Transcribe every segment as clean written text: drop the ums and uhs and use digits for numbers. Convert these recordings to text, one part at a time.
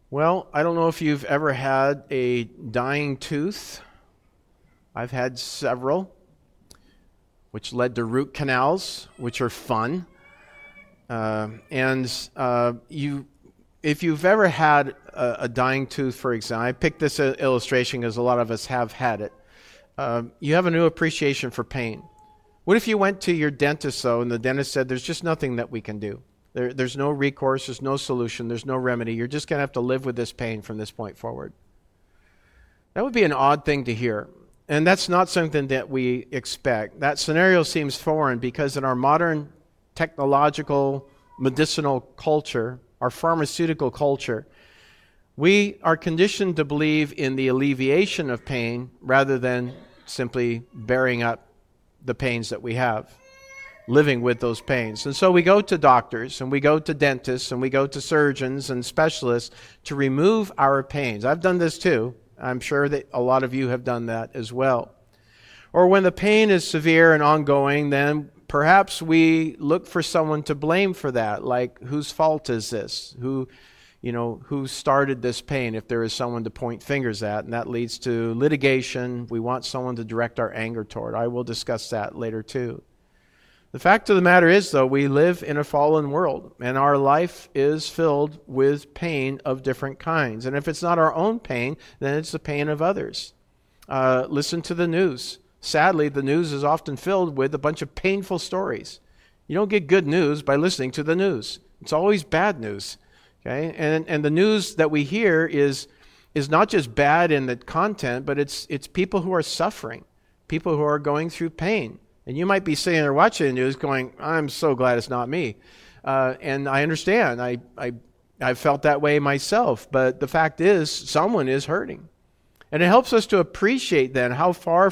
Well, I don't know if you've ever had a dying tooth. I've had several, which led to root canals, which are fun. If you've ever had a dying tooth, for example, I picked this illustration because a lot of us have had it. You have a new appreciation for pain. What if you went to your dentist, though, and the dentist said, there's just nothing that we can do? There's no recourse, there's no solution, there's no remedy. You're just going to have to live with this pain from this point forward. That would be an odd thing to hear. And that's not something that we expect. That scenario seems foreign because in our modern technological, medicinal culture, our pharmaceutical culture, we are conditioned to believe in the alleviation of pain rather than simply bearing up the pains that we have, living with those pains. And so we go to doctors and we go to dentists and we go to surgeons and specialists to remove our pains. I've done this too. I'm sure that a lot of you have done that as well. Or when the pain is severe and ongoing, then perhaps we look for someone to blame for that, like whose fault is this? Who started this pain, if there is someone to point fingers at, and that leads to litigation. We want someone to direct our anger toward. I will discuss that later too. The fact of the matter is, though, we live in a fallen world, and our life is filled with pain of different kinds. And if it's not our own pain, then it's the pain of others. Listen to the news. Sadly, the news is often filled with a bunch of painful stories. You don't get good news by listening to the news. It's always bad news. Okay? And the news that we hear is not just bad in the content, but it's people who are suffering, people who are going through pain. And you might be sitting there watching the news going, I'm so glad it's not me. And I understand. I've felt that way myself. But the fact is, someone is hurting. And it helps us to appreciate then how far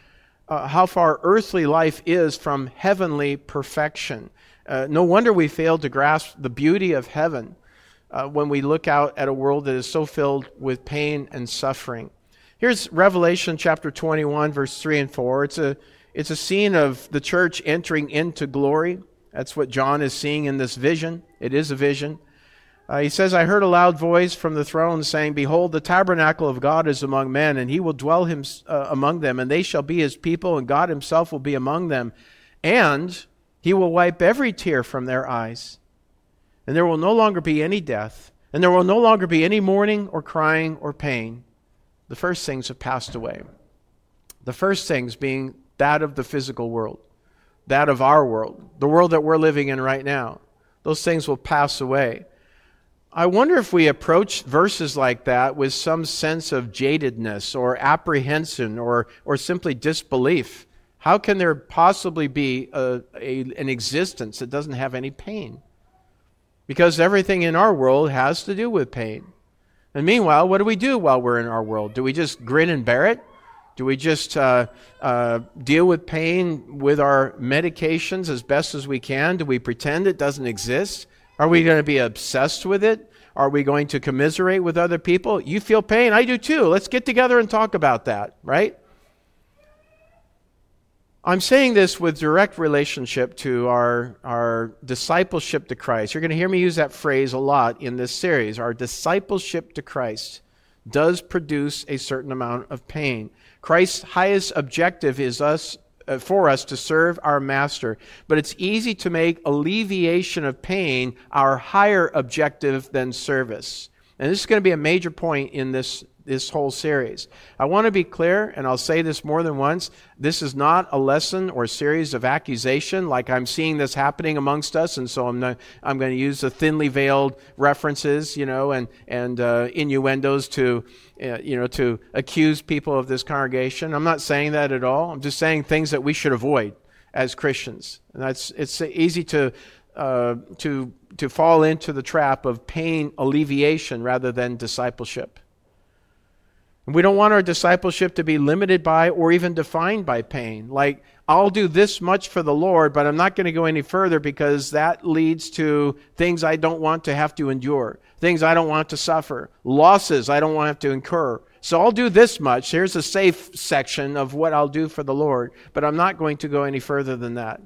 earthly life is from heavenly perfection. No wonder we fail to grasp the beauty of heaven when we look out at a world that is so filled with pain and suffering. Here's Revelation chapter 21, verse 3 and 4. It's a scene of the church entering into glory. That's what John is seeing in this vision. It is a vision. He says, I heard a loud voice from the throne saying, Behold, the tabernacle of God is among men, and he will dwell among them, and they shall be his people, and God himself will be among them. And he will wipe every tear from their eyes. And there will no longer be any death, and there will no longer be any mourning or crying or pain. The first things have passed away. The first things being that of the physical world, that of our world, the world that we're living in right now. Those things will pass away. I wonder if we approach verses like that with some sense of jadedness or apprehension or simply disbelief. How can there possibly be an existence that doesn't have any pain? Because everything in our world has to do with pain. And meanwhile, what do we do while we're in our world? Do we just grin and bear it? Do we just deal with pain with our medications as best as we can? Do we pretend it doesn't exist? Are we going to be obsessed with it? Are we going to commiserate with other people? You feel pain? I do too. Let's get together and talk about that, right? I'm saying this with direct relationship to our discipleship to Christ. You're going to hear me use that phrase a lot in this series. Our discipleship to Christ does produce a certain amount of pain. Christ's highest objective is for us to serve our master, but it's easy to make alleviation of pain our higher objective than service. And this is going to be a major point in this whole series. I want to be clear, and I'll say this more than once, this is not a lesson or series of accusation like I'm seeing this happening amongst us, and so I'm going to use the thinly veiled references, and innuendos to accuse people of this congregation. I'm not saying that at all. I'm just saying things that we should avoid as Christians. And it's easy to fall into the trap of pain alleviation rather than discipleship. And we don't want our discipleship to be limited by or even defined by pain. Like, I'll do this much for the Lord, but I'm not going to go any further because that leads to things I don't want to have to endure, things I don't want to suffer, losses I don't want to have to incur. So I'll do this much. Here's a safe section of what I'll do for the Lord, but I'm not going to go any further than that.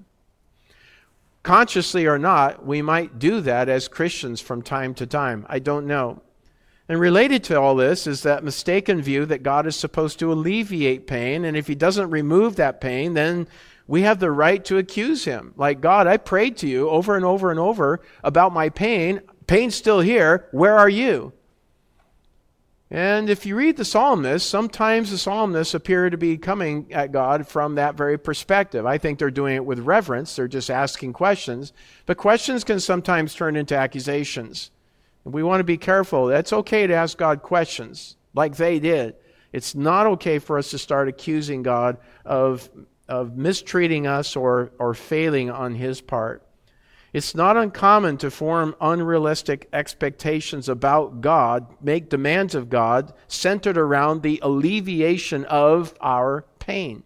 Consciously or not, we might do that as Christians from time to time. I don't know. And related to all this is that mistaken view that God is supposed to alleviate pain, and if he doesn't remove that pain, then we have the right to accuse him. Like, God, I prayed to you over and over and over about my pain. Pain's still here. Where are you? And if you read the psalmists, sometimes the psalmists appear to be coming at God from that very perspective. I think they're doing it with reverence. They're just asking questions. But questions can sometimes turn into accusations. And we want to be careful. It's okay to ask God questions like they did. It's not okay for us to start accusing God of mistreating us or failing on his part. It's not uncommon to form unrealistic expectations about God, make demands of God centered around the alleviation of our pain,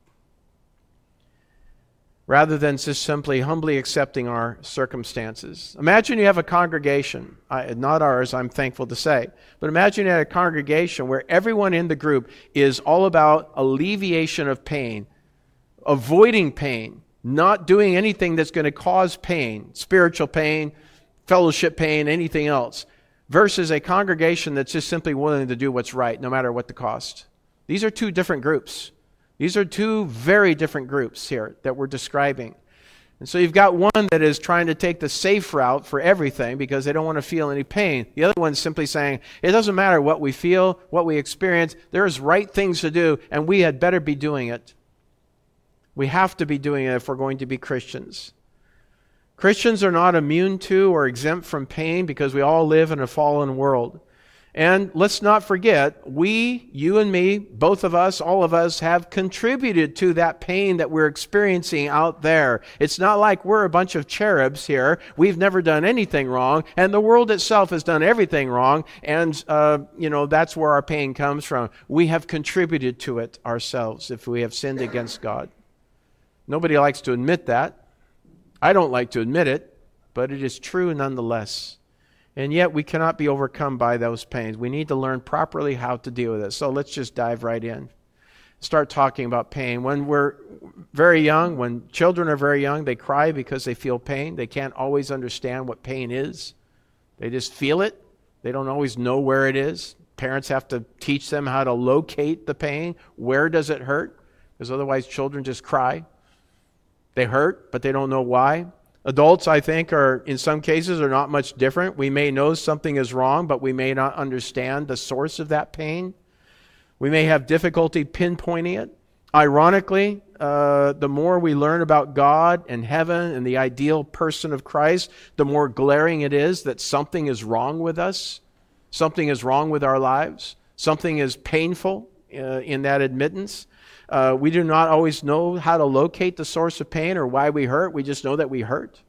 rather than just simply humbly accepting our circumstances. Imagine you have a congregation, not ours, I'm thankful to say, but imagine you had a congregation where everyone in the group is all about alleviation of pain, avoiding pain, not doing anything that's going to cause pain, spiritual pain, fellowship pain, anything else, versus a congregation that's just simply willing to do what's right, no matter what the cost. These are two different groups. These are two very different groups here that we're describing. And so you've got one that is trying to take the safe route for everything because they don't want to feel any pain. The other one's simply saying, it doesn't matter what we feel, what we experience, there's right things to do, and we had better be doing it. We have to be doing it if we're going to be Christians. Christians are not immune to or exempt from pain because we all live in a fallen world. And let's not forget, we, you and me, both of us, all of us, have contributed to that pain that we're experiencing out there. It's not like we're a bunch of cherubs here. We've never done anything wrong, and the world itself has done everything wrong, and that's where our pain comes from. We have contributed to it ourselves if we have sinned against God. Nobody likes to admit that. I don't like to admit it, but it is true nonetheless. And yet we cannot be overcome by those pains. We need to learn properly how to deal with it. So let's just dive right in. Start talking about pain. When we're very young, when children are very young, they cry because they feel pain. They can't always understand what pain is. They just feel it. They don't always know where it is. Parents have to teach them how to locate the pain. Where does it hurt? Because otherwise children just cry. They hurt, but they don't know why. Adults, I think, in some cases are not much different. We may know something is wrong, but we may not understand the source of that pain. We may have difficulty pinpointing it. Ironically, the more we learn about God and heaven and the ideal person of Christ, the more glaring it is that something is wrong with us. Something is wrong with our lives. Something is painful in that admittance. We do not always know how to locate the source of pain or why we hurt. We just know that we hurt.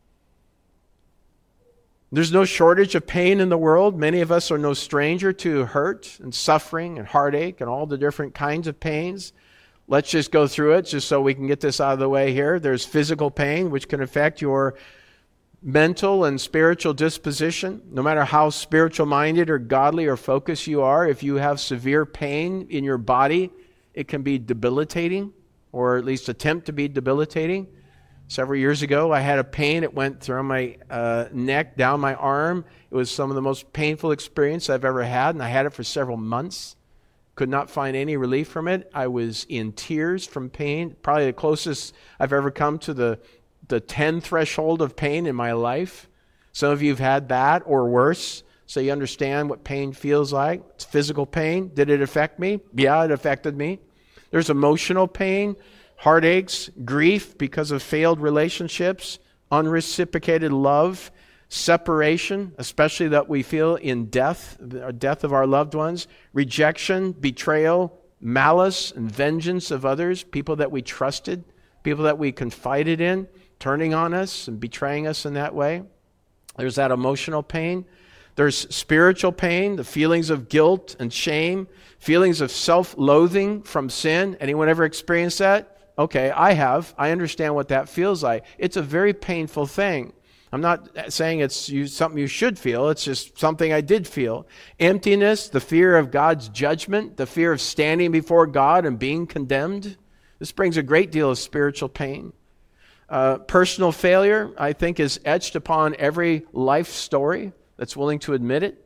There's no shortage of pain in the world. Many of us are no stranger to hurt and suffering and heartache and all the different kinds of pains. Let's just go through it just so we can get this out of the way here. There's physical pain, which can affect your mental and spiritual disposition. No matter how spiritual-minded or godly or focused you are, if you have severe pain in your body, it can be debilitating, or at least attempt to be debilitating. Several years ago, I had a pain. It went through my neck, down my arm. It was some of the most painful experience I've ever had, and I had it for several months. Could not find any relief from it. I was in tears from pain, probably the closest I've ever come to the 10 threshold of pain in my life. Some of you have had that or worse, so you understand what pain feels like. It's physical pain. Did it affect me? Yeah, it affected me. There's emotional pain, heartaches, grief because of failed relationships, unreciprocated love, separation, especially that we feel in death of our loved ones, rejection, betrayal, malice, and vengeance of others, people that we trusted, people that we confided in, turning on us and betraying us in that way. There's that emotional pain. There's spiritual pain, the feelings of guilt and shame, feelings of self-loathing from sin. Anyone ever experienced that? Okay, I have. I understand what that feels like. It's a very painful thing. I'm not saying it's something you should feel. It's just something I did feel. Emptiness, the fear of God's judgment, the fear of standing before God and being condemned. This brings a great deal of spiritual pain. Personal failure, I think, is etched upon every life story that's willing to admit it.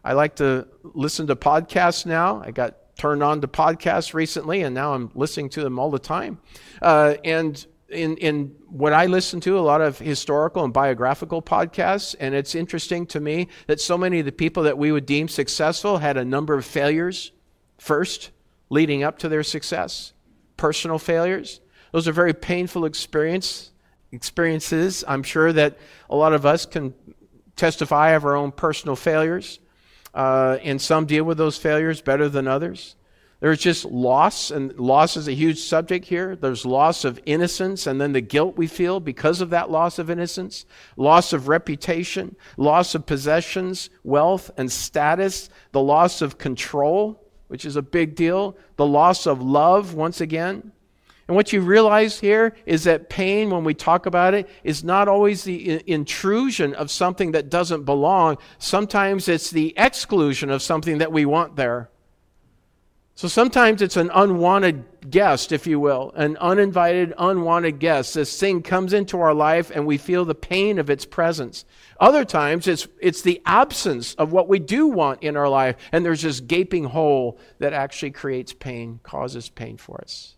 I like to listen to podcasts now. I got turned on to podcasts recently, and now I'm listening to them all the time. And in what I listen to, a lot of historical and biographical podcasts, and it's interesting to me that so many of the people that we would deem successful had a number of failures first, leading up to their success. Personal failures. Those are very painful experiences. I'm sure that a lot of us can testify of our own personal failures, and some deal with those failures better than others. There's just loss, and loss is a huge subject here. There's loss of innocence, and then the guilt we feel because of that loss of innocence, loss of reputation, loss of possessions, wealth, and status, the loss of control, which is a big deal, the loss of love, once again. And what you realize here is that pain, when we talk about it, is not always the intrusion of something that doesn't belong. Sometimes it's the exclusion of something that we want there. So sometimes it's an unwanted guest, if you will, an uninvited, unwanted guest. This thing comes into our life and we feel the pain of its presence. Other times it's the absence of what we do want in our life, and there's this gaping hole that actually creates pain, causes pain for us.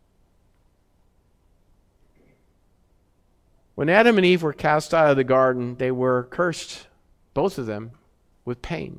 When Adam and Eve were cast out of the garden, they were cursed, both of them, with pain.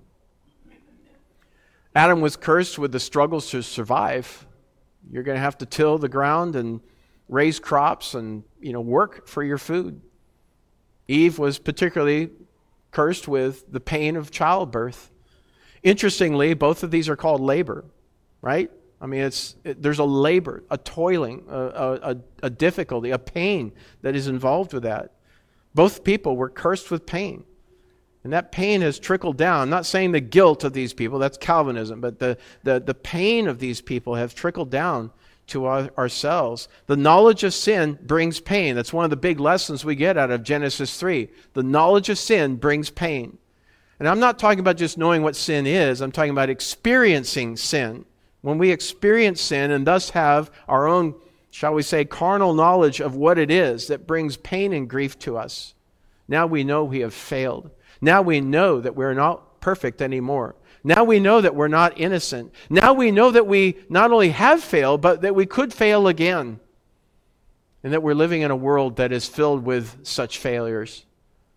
Adam was cursed with the struggles to survive. You're going to have to till the ground and raise crops and, work for your food. Eve was particularly cursed with the pain of childbirth. Interestingly, both of these are called labor, right? I mean, there's a labor, a toiling, a difficulty, a pain that is involved with that. Both people were cursed with pain. And that pain has trickled down. I'm not saying the guilt of these people, that's Calvinism, but the pain of these people have trickled down to ourselves. The knowledge of sin brings pain. That's one of the big lessons we get out of Genesis 3. The knowledge of sin brings pain. And I'm not talking about just knowing what sin is. I'm talking about experiencing sin. When we experience sin and thus have our own, shall we say, carnal knowledge of what it is that brings pain and grief to us, now we know we have failed. Now we know that we're not perfect anymore. Now we know that we're not innocent. Now we know that we not only have failed, but that we could fail again. And that we're living in a world that is filled with such failures.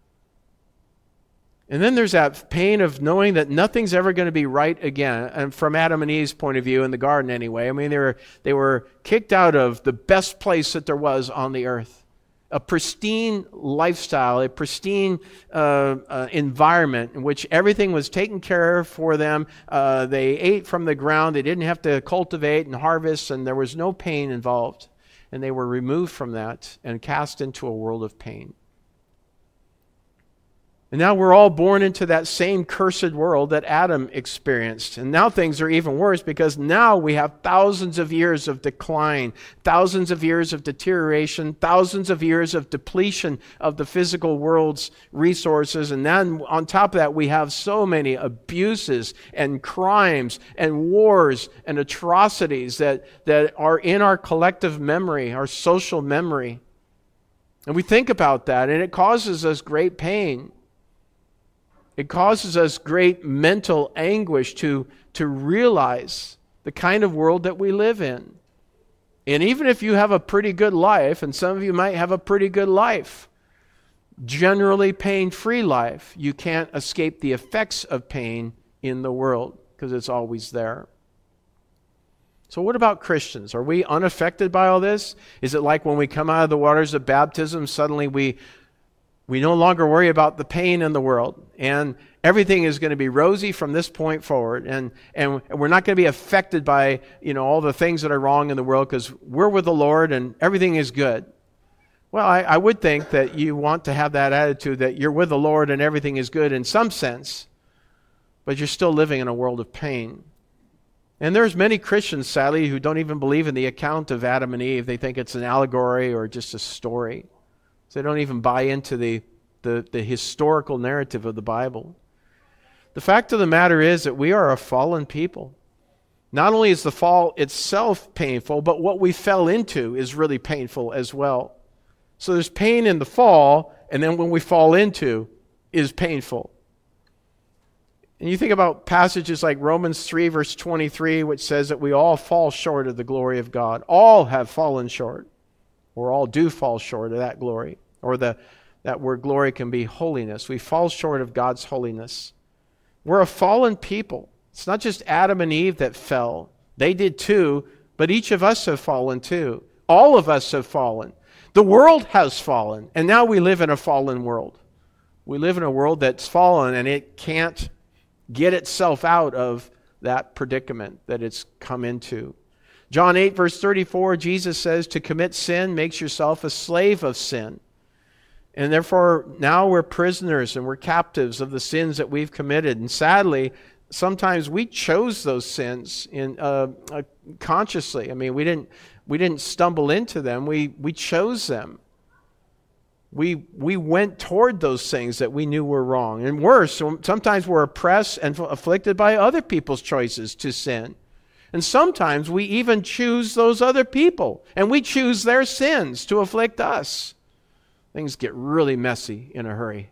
And then there's that pain of knowing that nothing's ever going to be right again. And from Adam and Eve's point of view, in the garden anyway, I mean, they were kicked out of the best place that there was on the earth. A pristine lifestyle, a pristine environment in which everything was taken care of for them. They ate from the ground. They didn't have to cultivate and harvest, and there was no pain involved. And they were removed from that and cast into a world of pain. And now we're all born into that same cursed world that Adam experienced. And now things are even worse because now we have thousands of years of decline, thousands of years of deterioration, thousands of years of depletion of the physical world's resources. And then on top of that, we have so many abuses and crimes and wars and atrocities that are in our collective memory, our social memory. And we think about that, and it causes us great pain. It causes us great mental anguish to realize the kind of world that we live in. And even if you have a pretty good life, and some of you might have a pretty good life, generally pain-free life, you can't escape the effects of pain in the world because it's always there. So what about Christians? Are we unaffected by all this? Is it like when we come out of the waters of baptism, suddenly we no longer worry about the pain in the world, and everything is going to be rosy from this point forward, and we're not going to be affected by all the things that are wrong in the world because we're with the Lord and everything is good? Well, I would think that you want to have that attitude that you're with the Lord and everything is good in some sense, but you're still living in a world of pain. And there's many Christians, sadly, who don't even believe in the account of Adam and Eve. They think it's an allegory or just a story. So they don't even buy into the historical narrative of the Bible. The fact of the matter is that we are a fallen people. Not only is the fall itself painful, but what we fell into is really painful as well. So there's pain in the fall, and then when we fall into is painful. And you think about passages like Romans 3, verse 23, which says that we all fall short of the glory of God. All have fallen short, or all do fall short of that glory. Or that word glory can be holiness. We fall short of God's holiness. We're a fallen people. It's not just Adam and Eve that fell. They did too, but each of us have fallen too. All of us have fallen. The world has fallen, and now we live in a fallen world. We live in a world that's fallen, and it can't get itself out of that predicament that it's come into. John 8, verse 34, Jesus says, to commit sin makes yourself a slave of sin. And therefore, now we're prisoners and we're captives of the sins that we've committed. And sadly, sometimes we chose those sins consciously. I mean, we didn't stumble into them. We chose them. We went toward those things that we knew were wrong. And worse, sometimes we're oppressed and afflicted by other people's choices to sin. And sometimes we even choose those other people, and we choose their sins to afflict us. Things get really messy in a hurry.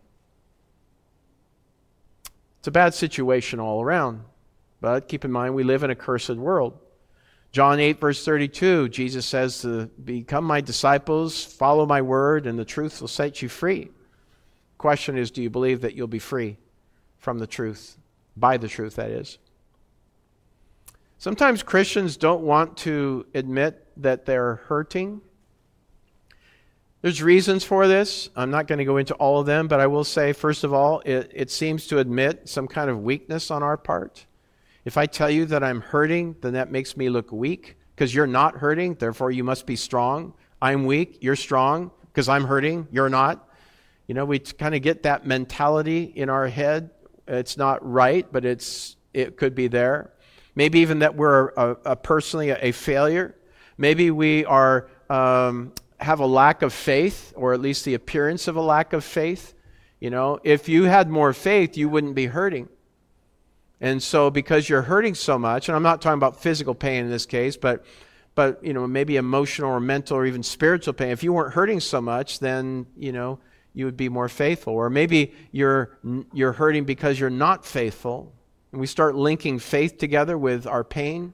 It's a bad situation all around. But keep in mind, we live in a cursed world. John 8, verse 32, Jesus says to become my disciples, follow my word, and the truth will set you free. Question is, do you believe that you'll be free from the truth? By the truth, that is. Sometimes Christians don't want to admit that they're hurting. There's reasons for this. I'm not going to go into all of them, but I will say, first of all, it seems to admit some kind of weakness on our part. If I tell you that I'm hurting, then that makes me look weak, because you're not hurting, therefore you must be strong. I'm weak, you're strong, because I'm hurting, you're not. You know, we kind of get that mentality in our head. It's not right, but it could be there. Maybe even that we're personally a failure. Maybe we are have a lack of faith, or at least the appearance of a lack of faith. You know, if you had more faith, you wouldn't be hurting. And so because you're hurting so much, and I'm not talking about physical pain in this case, but you know, maybe emotional or mental or even spiritual pain. If you weren't hurting so much, then, you know, you would be more faithful. Or maybe you're hurting because you're not faithful. And we start linking faith together with our pain.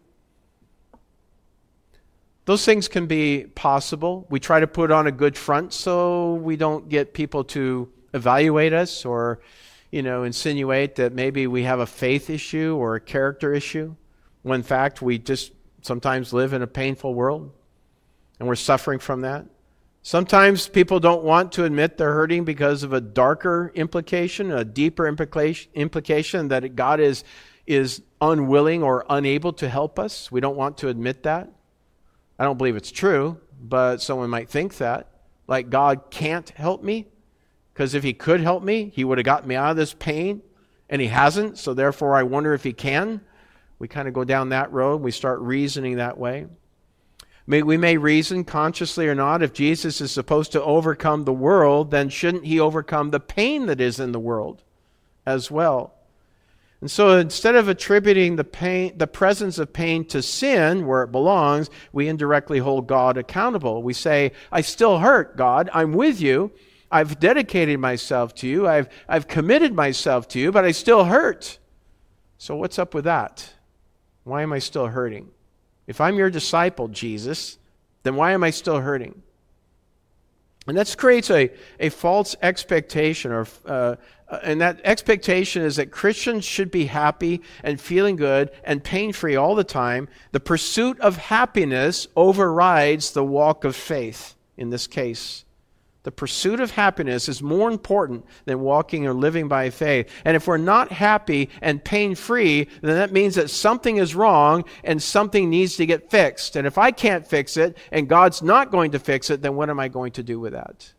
Those things can be possible. We try to put on a good front so we don't get people to evaluate us or, you know, insinuate that maybe we have a faith issue or a character issue, when in fact we just sometimes live in a painful world and we're suffering from that. Sometimes people don't want to admit they're hurting because of a darker implication, a deeper implication that God is unwilling or unable to help us. We don't want to admit that. I don't believe it's true, but someone might think that. Like God can't help me, because if he could help me, he would have gotten me out of this pain, and he hasn't, so therefore I wonder if he can. We kind of go down that road. We start reasoning that way. We may reason, consciously or not, if Jesus is supposed to overcome the world, then shouldn't he overcome the pain that is in the world as well? And so instead of attributing the presence of pain to sin where it belongs, we indirectly hold God accountable. We say, I still hurt, God. I'm with you. I've dedicated myself to you. I've committed myself to you, but I still hurt. So what's up with that? Why am I still hurting? If I'm your disciple, Jesus, then why am I still hurting? And that creates a false expectation, and that expectation is that Christians should be happy and feeling good and pain-free all the time. The pursuit of happiness overrides the walk of faith in this case. The pursuit of happiness is more important than walking or living by faith. And if we're not happy and pain-free, then that means that something is wrong and something needs to get fixed. And if I can't fix it and God's not going to fix it, then what am I going to do with that?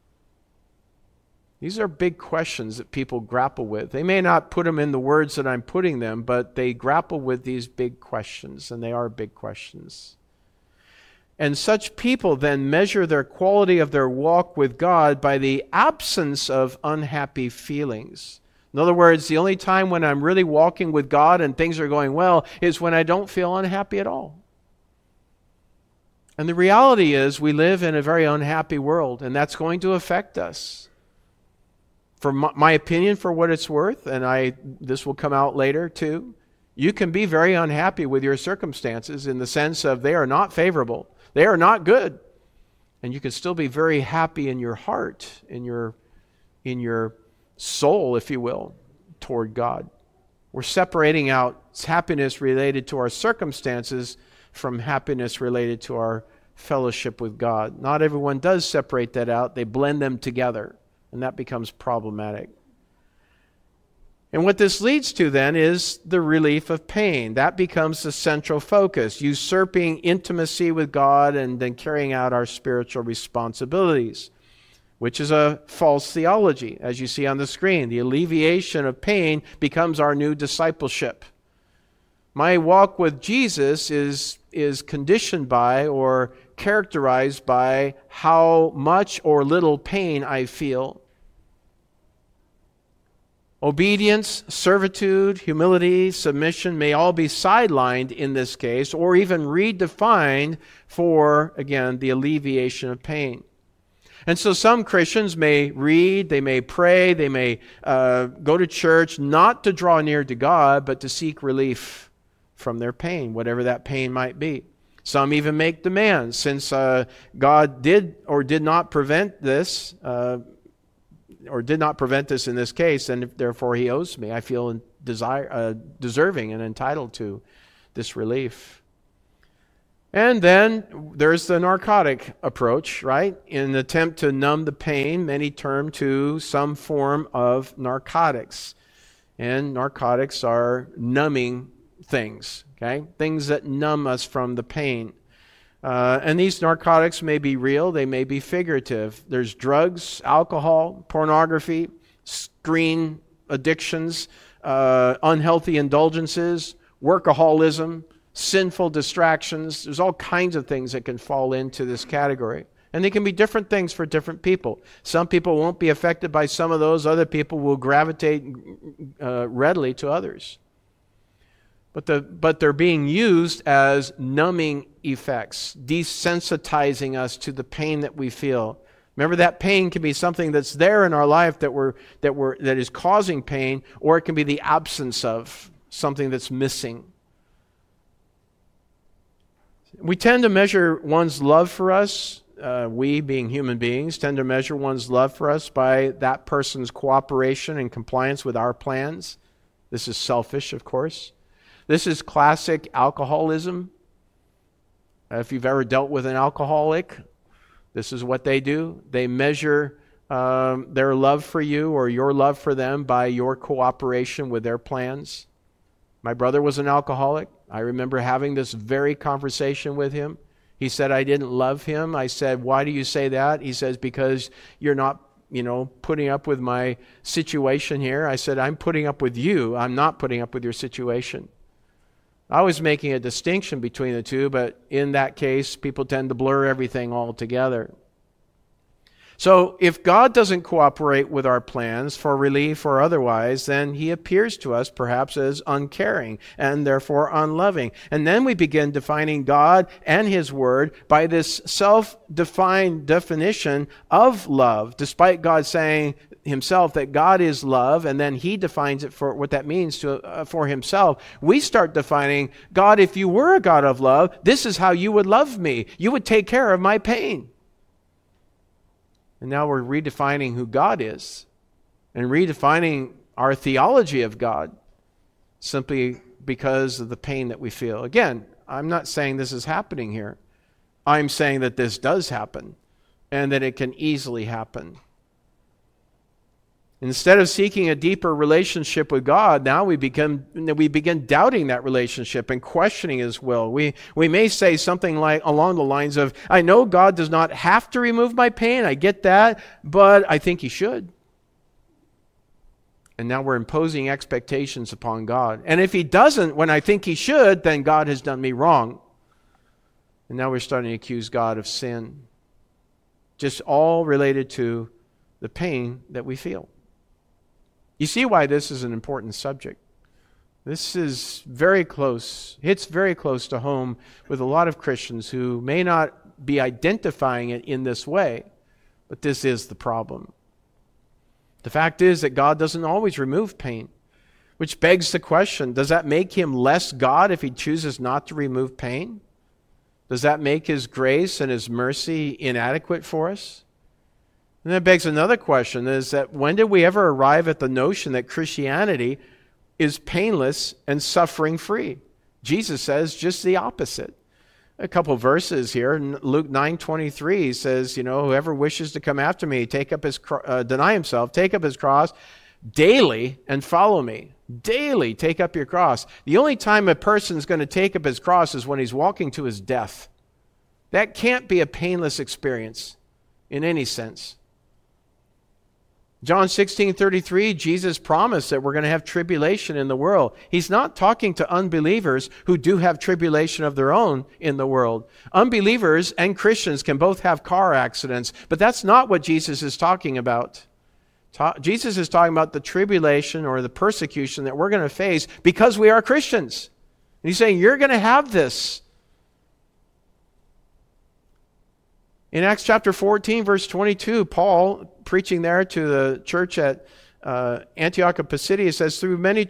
These are big questions that people grapple with. They may not put them in the words that I'm putting them, but they grapple with these big questions, and they are big questions. And such people then measure their quality of their walk with God by the absence of unhappy feelings. In other words, the only time when I'm really walking with God and things are going well is when I don't feel unhappy at all. And the reality is we live in a very unhappy world, and that's going to affect us For my opinion, for what it's worth, and this will come out later too, you can be very unhappy with your circumstances in the sense of they are not favorable. They are not good. And you can still be very happy in your heart, in your soul, if you will, toward God. We're separating out happiness related to our circumstances from happiness related to our fellowship with God. Not everyone does separate that out. They blend them together, and that becomes problematic. And what this leads to then is the relief of pain. That becomes the central focus, usurping intimacy with God and then carrying out our spiritual responsibilities, which is a false theology, as you see on the screen. The alleviation of pain becomes our new discipleship. My walk with Jesus is conditioned by or characterized by how much or little pain I feel. Obedience, servitude, humility, submission may all be sidelined in this case, or even redefined for, again, the alleviation of pain. And so some Christians may read, they may pray, they may go to church, not to draw near to God, but to seek relief from their pain, whatever that pain might be. Some even make demands, since God did or did not prevent this, or did not prevent this in this case, and therefore He owes me. I feel deserving and entitled to this relief. And then there's the narcotic approach, right? In an attempt to numb the pain, many turn to some form of narcotics. And narcotics are numbing things, okay? Things that numb us from the pain. And these narcotics may be real, they may be figurative. There's drugs, alcohol, pornography, screen addictions, unhealthy indulgences, workaholism, sinful distractions. There's all kinds of things that can fall into this category. And they can be different things for different people. Some people won't be affected by some of those. Other people will gravitate readily to others. But they're being used as numbing effects, desensitizing us to the pain that we feel. Remember, that pain can be something that's there in our life that is causing pain, or it can be the absence of something that's missing. We tend to measure one's love for us, we being human beings, tend to measure one's love for us by that person's cooperation and compliance with our plans. This is selfish, of course. This is classic alcoholism. If you've ever dealt with an alcoholic, this is what they do. They measure their love for you or your love for them by your cooperation with their plans. My brother was an alcoholic. I remember having this very conversation with him. He said I didn't love him. I said, why do you say that? He says, because you're not, putting up with my situation here. I said, I'm putting up with you. I'm not putting up with your situation. I was making a distinction between the two, but in that case, people tend to blur everything all together. So if God doesn't cooperate with our plans for relief or otherwise, then He appears to us perhaps as uncaring and therefore unloving. And then we begin defining God and His Word by this self-defined definition of love, despite God saying Himself that God is love, and then He defines it for what that means for Himself. We start defining, God, if you were a God of love, this is how you would love me. You would take care of my pain. And now we're redefining who God is and redefining our theology of God simply because of the pain that we feel. Again, I'm not saying this is happening here. I'm saying that this does happen and that it can easily happen. Instead of seeking a deeper relationship with God, now we begin doubting that relationship and questioning His will. We may say something like along the lines of, I know God does not have to remove my pain, I get that, but I think He should. And now we're imposing expectations upon God. And if He doesn't when I think He should, then God has done me wrong. And now we're starting to accuse God of sin. Just all related to the pain that we feel. You see why this is an important subject. This is very close, hits very close to home with a lot of Christians who may not be identifying it in this way, but this is the problem. The fact is that God doesn't always remove pain, which begs the question, does that make him less God if he chooses not to remove pain? Does that make his grace and his mercy inadequate for us? And that begs another question, is that when did we ever arrive at the notion that Christianity is painless and suffering-free? Jesus says just the opposite. A couple of verses here. In Luke 9:23 says, whoever wishes to come after me, deny himself, take up his cross daily and follow me. Daily take up your cross. The only time a person is going to take up his cross is when he's walking to his death. That can't be a painless experience in any sense. John 16:33, Jesus promised that we're going to have tribulation in the world. He's not talking to unbelievers who do have tribulation of their own in the world. Unbelievers and Christians can both have car accidents, but that's not what Jesus is talking about. Jesus is talking about the tribulation or the persecution that we're going to face because we are Christians. And he's saying, you're going to have this. In Acts chapter 14, verse 22, Paul, preaching there to the church at Antioch of Pisidia, says, through many,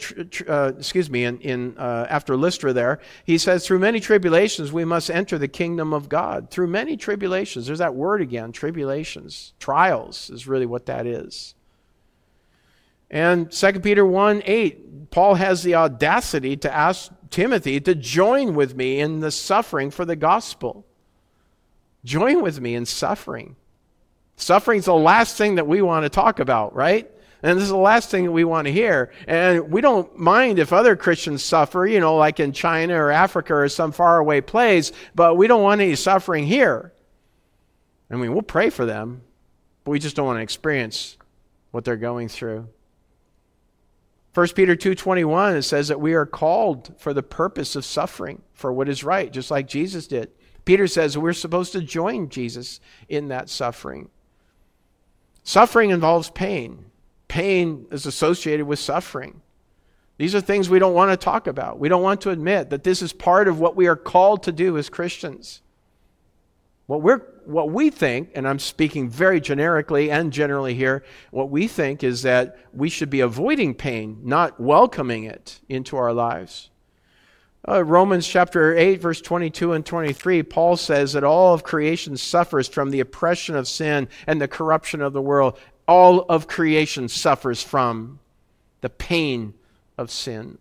after Lystra there, he says, through many tribulations we must enter the kingdom of God. Through many tribulations. There's that word again, tribulations. Trials is really what that is. And 2 Peter 1:8, Paul has the audacity to ask Timothy to join with me in the suffering for the gospel. Join with me in suffering. Suffering is the last thing that we want to talk about, right? And this is the last thing that we want to hear. And we don't mind if other Christians suffer, like in China or Africa or some faraway place, but we don't want any suffering here. I mean, we'll pray for them, but we just don't want to experience what they're going through. 1 Peter 2:21, it says that we are called for the purpose of suffering for what is right, just like Jesus did. Peter says we're supposed to join Jesus in that suffering. Suffering involves pain. Pain is associated with suffering. These are things we don't want to talk about. We don't want to admit that this is part of what we are called to do as Christians. What we think, and I'm speaking very generically and generally here, what we think is that we should be avoiding pain, not welcoming it into our lives. Romans chapter 8, verse 22 and 23, Paul says that all of creation suffers from the oppression of sin and the corruption of the world. All of creation suffers from the pain of sin.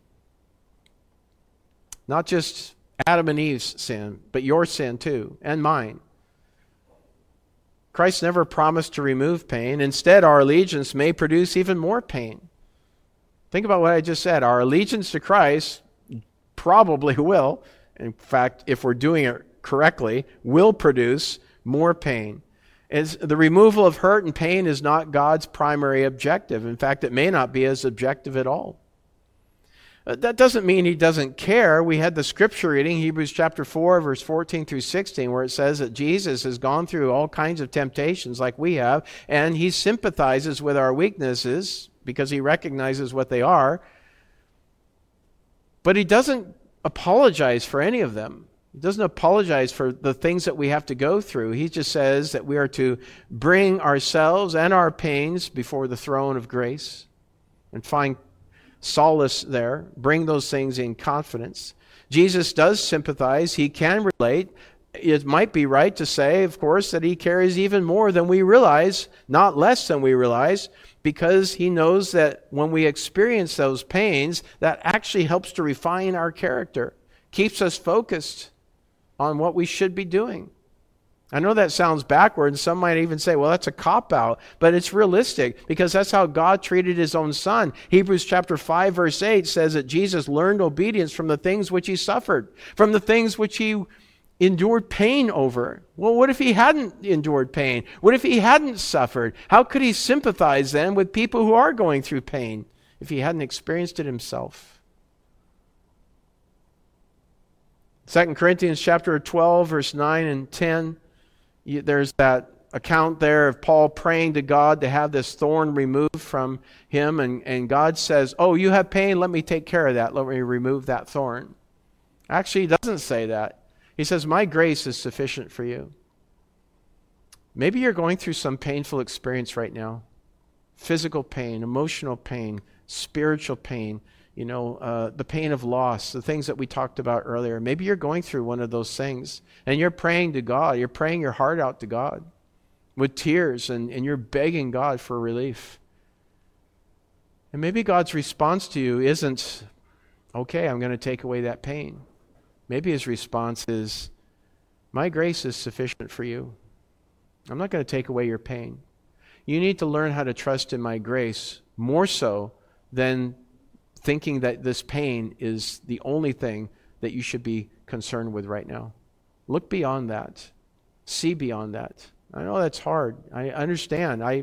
Not just Adam and Eve's sin, but your sin too, and mine. Christ never promised to remove pain. Instead, our allegiance may produce even more pain. Think about what I just said. Our allegiance to Christ probably will, in fact, if we're doing it correctly, will produce more pain. The removal of hurt and pain is not God's primary objective. In fact, it may not be his objective at all. That doesn't mean he doesn't care. We had the scripture reading, Hebrews chapter 4, verse 14 through 16, where it says that Jesus has gone through all kinds of temptations like we have, and he sympathizes with our weaknesses because he recognizes what they are. But he doesn't apologize for any of them. He doesn't apologize for the things that we have to go through. He just says that we are to bring ourselves and our pains before the throne of grace and find solace there. Bring those things in confidence. Jesus does sympathize. He can relate. It might be right to say, of course, that he cares even more than we realize, not less than we realize, because he knows that when we experience those pains, that actually helps to refine our character, keeps us focused on what we should be doing. I know that sounds backward. Some might even say, well, that's a cop-out, but it's realistic because that's how God treated his own son. Hebrews chapter 5, verse 8 says that Jesus learned obedience from the things which he suffered, from the things which he endured pain over. Well, what if he hadn't endured pain? What if he hadn't suffered? How could he sympathize then with people who are going through pain if he hadn't experienced it himself? 2 Corinthians chapter 12, verse 9 and 10, there's that account there of Paul praying to God to have this thorn removed from him, and God says, oh, you have pain, let me take care of that. Let me remove that thorn. Actually, he doesn't say that. He says, my grace is sufficient for you. Maybe you're going through some painful experience right now. physical pain, emotional pain, spiritual pain, the pain of loss, the things that we talked about earlier. Maybe you're going through one of those things and you're praying to God. You're praying your heart out to God with tears and you're begging God for relief. And maybe God's response to you isn't, okay, I'm going to take away that pain. Maybe his response is, my grace is sufficient for you. I'm not going to take away your pain. You need to learn how to trust in my grace more so than thinking that this pain is the only thing that you should be concerned with right now. Look beyond that. See beyond that. I know that's hard. I understand. I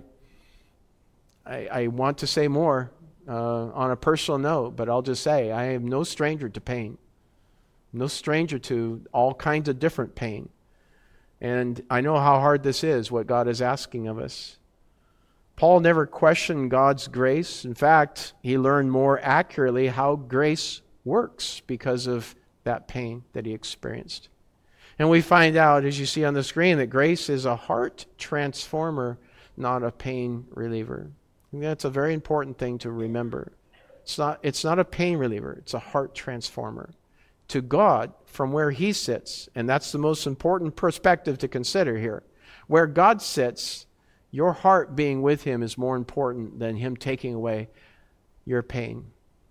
want to say more on a personal note, but I'll just say I am no stranger to pain. No stranger to all kinds of different pain. And I know how hard this is, what God is asking of us. Paul never questioned God's grace. In fact, he learned more accurately how grace works because of that pain that he experienced. And we find out, as you see on the screen, that grace is a heart transformer, not a pain reliever. I think that's a very important thing to remember. It's not a pain reliever, it's a heart transformer. To God, from where he sits, and that's the most important perspective to consider here. Where God sits, your heart being with him is more important than him taking away your pain.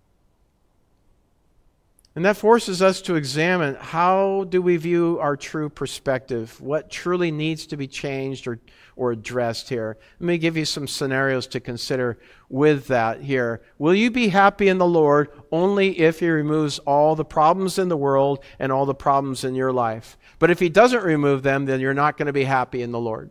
And that forces us to examine, how do we view our true perspective? What truly needs to be changed or addressed here? Let me give you some scenarios to consider with that here. Will you be happy in the Lord only if he removes all the problems in the world and all the problems in your life? But if he doesn't remove them, then you're not going to be happy in the Lord.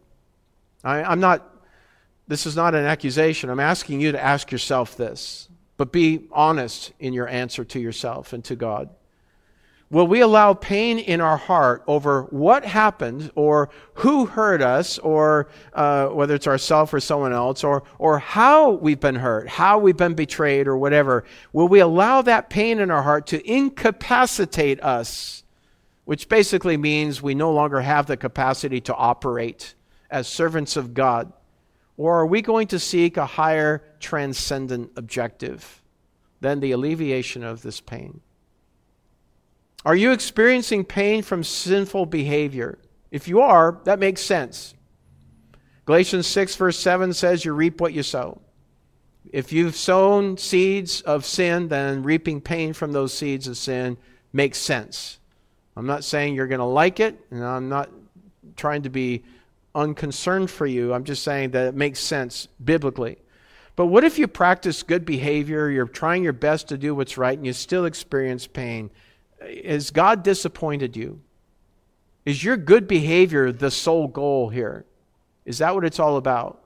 This is not an accusation. I'm asking you to ask yourself this. But be honest in your answer to yourself and to God. Will we allow pain in our heart over what happened or who hurt us, or whether it's ourselves or someone else, or how we've been hurt, how we've been betrayed, or whatever? Will we allow that pain in our heart to incapacitate us, which basically means we no longer have the capacity to operate as servants of God? Or are we going to seek a higher transcendent objective than the alleviation of this pain? Are you experiencing pain from sinful behavior? If you are, that makes sense. Galatians 6 verse 7 says you reap what you sow. If you've sown seeds of sin, then reaping pain from those seeds of sin makes sense. I'm not saying you're going to like it, and I'm not trying to be unconcerned for you. I'm just saying that it makes sense biblically. But what if you practice good behavior, you're trying your best to do what's right, and you still experience pain? Has God disappointed you? Is your good behavior the sole goal here? Is that what it's all about?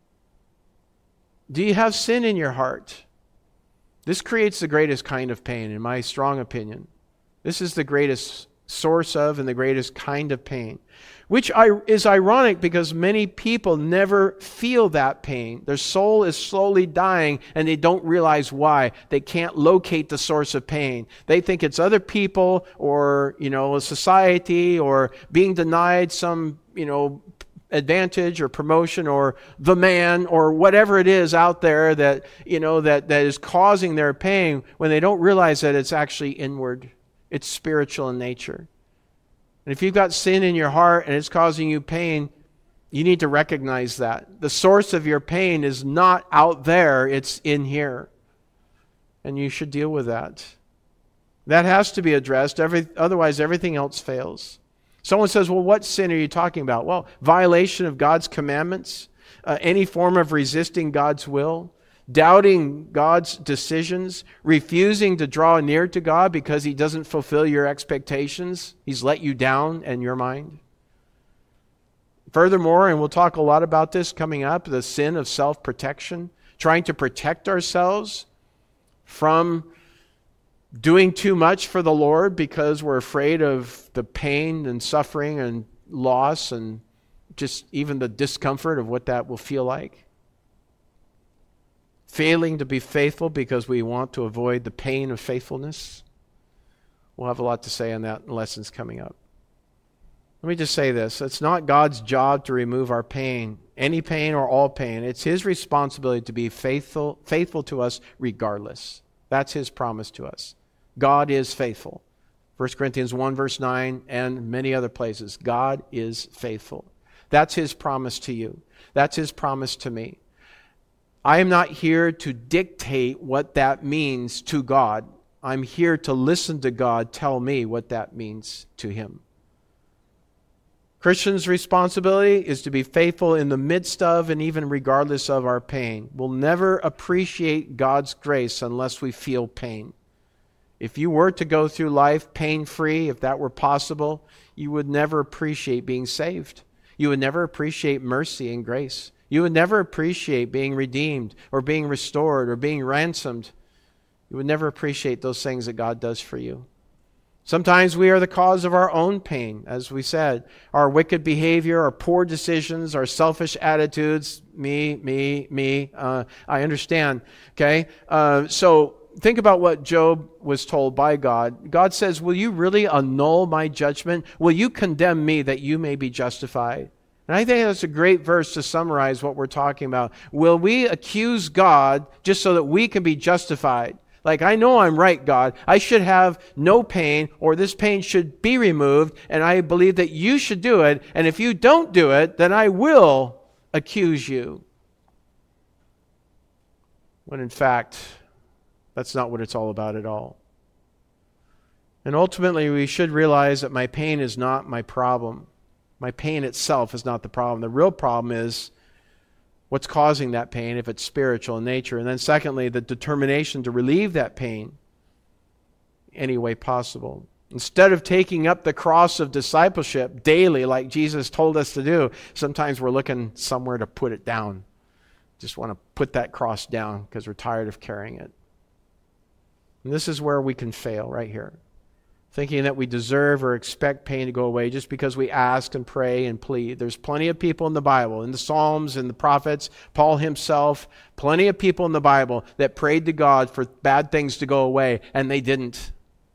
Do you have sin in your heart? This creates the greatest kind of pain, in my strong opinion. This is the greatest source of and the greatest kind of pain, which is ironic because many people never feel that pain. Their soul is slowly dying and they don't realize why. They can't locate the source of pain. They think it's other people or, a society, or being denied some, advantage or promotion, or the man, or whatever it is out there that, that is causing their pain, when they don't realize that it's actually inward. It's spiritual in nature. And if you've got sin in your heart and it's causing you pain, you need to recognize that. The source of your pain is not out there, it's in here. And you should deal with that. That has to be addressed, otherwise everything else fails. Someone says, well, what sin are you talking about? Well, violation of God's commandments, any form of resisting God's will, doubting God's decisions, refusing to draw near to God because he doesn't fulfill your expectations. He's let you down in your mind. Furthermore, and we'll talk a lot about this coming up, the sin of self-protection, trying to protect ourselves from doing too much for the Lord because we're afraid of the pain and suffering and loss and just even the discomfort of what that will feel like. Failing to be faithful because we want to avoid the pain of faithfulness. We'll have a lot to say on that in lessons coming up. Let me just say this. It's not God's job to remove our pain, any pain or all pain. It's His responsibility to be faithful to us regardless. That's His promise to us. God is faithful. 1 Corinthians 1 verse 9 and many other places. God is faithful. That's His promise to you. That's His promise to me. I am not here to dictate what that means to God. I'm here to listen to God tell me what that means to Him. Christians' responsibility is to be faithful in the midst of and even regardless of our pain. We'll never appreciate God's grace unless we feel pain. If you were to go through life pain-free, if that were possible, you would never appreciate being saved. You would never appreciate mercy and grace. You would never appreciate being redeemed or being restored or being ransomed. You would never appreciate those things that God does for you. Sometimes we are the cause of our own pain, as we said. Our wicked behavior, our poor decisions, our selfish attitudes. Me. I understand. Okay? So think about what Job was told by God. God says, will you really annul my judgment? Will you condemn me that you may be justified? And I think that's a great verse to summarize what we're talking about. Will we accuse God just so that we can be justified? Like, I know I'm right, God. I should have no pain, or this pain should be removed, and I believe that you should do it. And if you don't do it, then I will accuse you. When in fact, that's not what it's all about at all. And ultimately, we should realize that my pain is not my problem. My pain itself is not the problem. The real problem is what's causing that pain, if it's spiritual in nature. And then secondly, the determination to relieve that pain any way possible. Instead of taking up the cross of discipleship daily like Jesus told us to do, sometimes we're looking somewhere to put it down. Just want to put that cross down because we're tired of carrying it. And this is where we can fail right here. Thinking that we deserve or expect pain to go away just because we ask and pray and plead. There's plenty of people in the Bible, in the Psalms, in the prophets, Paul himself, plenty of people in the Bible that prayed to God for bad things to go away, and they didn't.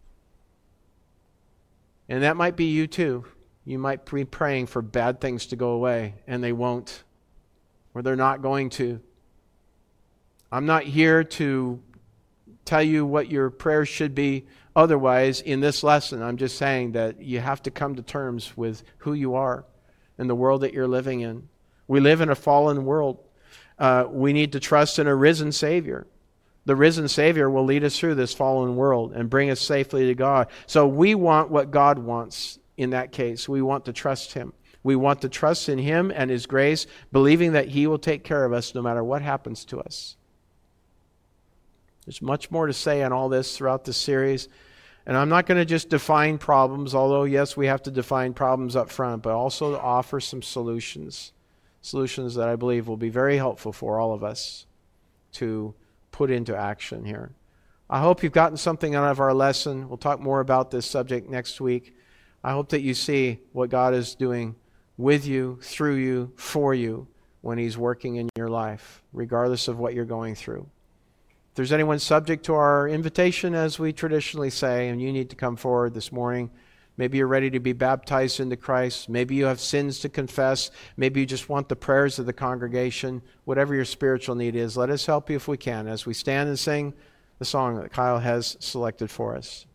And that might be you too. You might be praying for bad things to go away, and they won't, or they're not going to. I'm not here to tell you what your prayers should be otherwise in this lesson. I'm just saying that you have to come to terms with who you are and the world that you're living in. We live in a fallen world. We need to trust in a risen Savior. The risen Savior will lead us through this fallen world and bring us safely to God. So we want what God wants in that case. We want to trust Him. We want to trust in Him and His grace, believing that He will take care of us no matter what happens to us. There's much more to say on all this throughout this series. And I'm not going to just define problems, although, yes, we have to define problems up front, but also to offer some solutions. Solutions that I believe will be very helpful for all of us to put into action here. I hope you've gotten something out of our lesson. We'll talk more about this subject next week. I hope that you see what God is doing with you, through you, for you, when He's working in your life, regardless of what you're going through. If there's anyone subject to our invitation, as we traditionally say, and you need to come forward this morning, maybe you're ready to be baptized into Christ, maybe you have sins to confess, maybe you just want the prayers of the congregation, whatever your spiritual need is, let us help you if we can as we stand and sing the song that Kyle has selected for us.